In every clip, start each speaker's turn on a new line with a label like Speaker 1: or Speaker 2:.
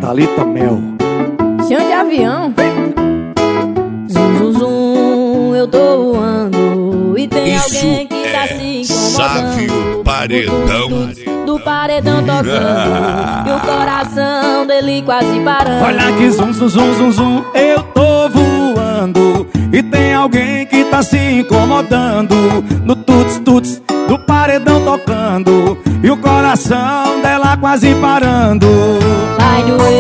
Speaker 1: Thalita Mel.
Speaker 2: Chão de avião. Zum, zum, zum, eu tô voando. E tem
Speaker 3: Isso
Speaker 2: alguém que tá se incomodando.
Speaker 3: Sávio Paredão.
Speaker 2: Do paredão tocando. E o coração dele quase parando.
Speaker 1: Olha que zum, zum, zum, zum, zum, eu tô voando. E tem alguém que tá se incomodando. No tuts, tuts, do paredão tocando. E o coração dela quase parando.
Speaker 2: Vai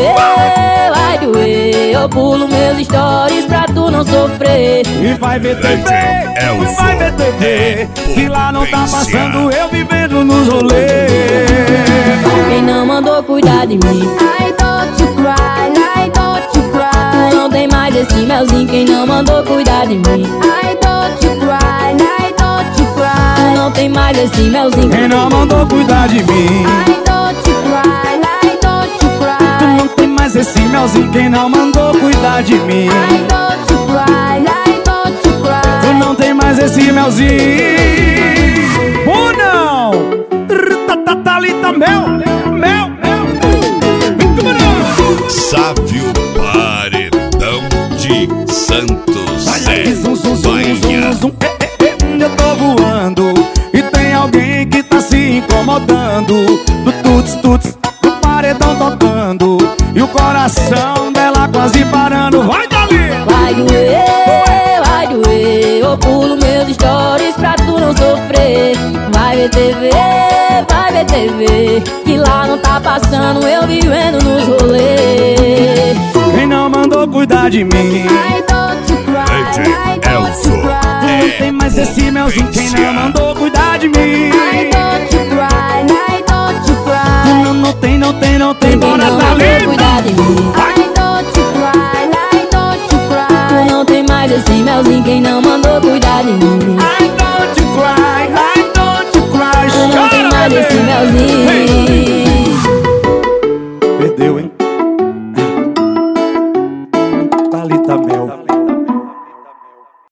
Speaker 2: doer, eu pulo meus stories pra tu não sofrer.
Speaker 1: E vai ver TV,
Speaker 3: Elson,
Speaker 1: vai ver TV, que lá não tá
Speaker 3: potência.
Speaker 1: passando eu vivendo nos rolês.
Speaker 2: Quem não mandou cuidar de mim? I don't you cry, I don't you cry. Tu não tem mais esse melzinho. Quem não mandou cuidar de mim? I don't you cry, I don't you cry. Tu não tem mais esse melzinho.
Speaker 1: Quem não mandou cuidar de mim?
Speaker 2: I don't you cry, I don't you cry.
Speaker 1: Tu não tem mais esse melzinho. Quem não mandou cuidar de mim?
Speaker 2: I don't you cry, I don't you cry.
Speaker 1: Tu não tem mais esse melzinho. Ou não? Thalita Mel, Mel, Mel.
Speaker 3: Sávio Paredão de Santos.
Speaker 1: Zum, zum, zum,
Speaker 3: Bahia.
Speaker 1: zum, zum, eu tô voando. E tem alguém que tá se incomodando. Do tuts, tuts, do paredão tocando. E o coração dela quase parando. Vai, Dali!
Speaker 2: Vai doer, eu pulo meus stories pra tu não sofrer. Vai ver TV, que lá não tá passando eu vivendo nos rolês.
Speaker 1: Quem não mandou cuidar de mim?
Speaker 2: I don't you cry, I don't you cry.
Speaker 1: Não tem mais esse melzinho. Quem não mandou cuidar de mim?
Speaker 2: I don't you cry, I don't you cry.
Speaker 1: Não tem,
Speaker 2: Quem
Speaker 1: bora
Speaker 2: não mandou
Speaker 1: Thalita.
Speaker 2: cuidar de mim? I don't you cry, I don't you cry. Tu não tem mais esse melzinho. Quem não mandou cuidar de mim?
Speaker 1: I don't you cry, I don't you cry.
Speaker 2: Tu não tem mais esse melzinho.